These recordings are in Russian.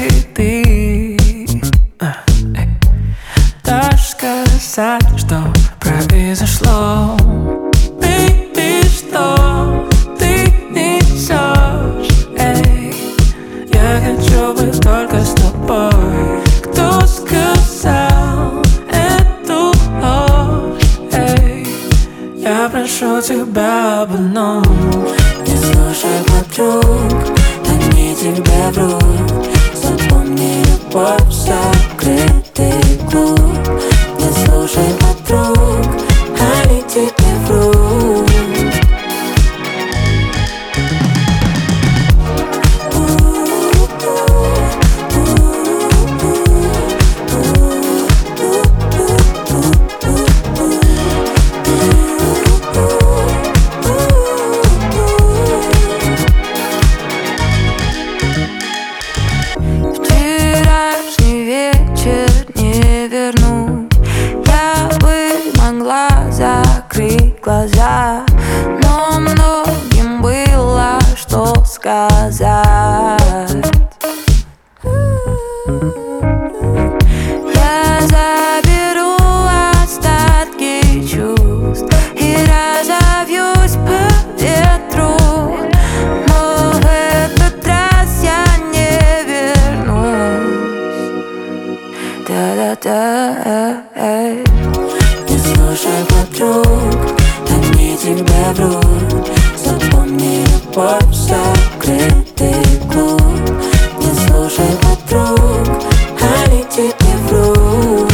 закрыты. Дашь сказать, что произошло? Baby, что ты несешь? Эй, я хочу быть только с тобой. Кто сказал эту ложь? Эй, я прошу тебя об одном: не слушай подруг, они тебе врут. Запомни, любовь — закрытый клуб. Не слушай подруг, они тебе врут. Вчерашний вечер не верну. Я бы могла закрыть глаза, но многим было что сказать. Я заберу остатки чувств и разовьюсь по ветру, но в этот раз я не вернусь. Да-да-да. Не слушай подруг, они тебе врут. Запомни, любовь — закрытый клуб. Не слушай подруг, они тебе врут.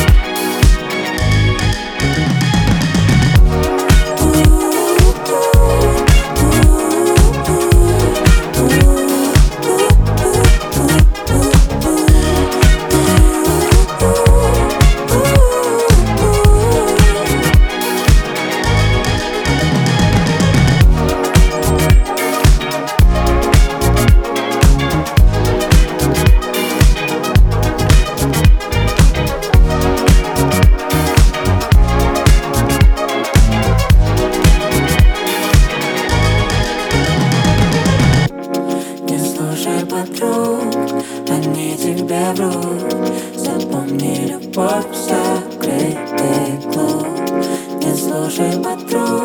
Подруг, они тебе врут. Запомни, любовь — закрытый клуб. Не слушай подруг.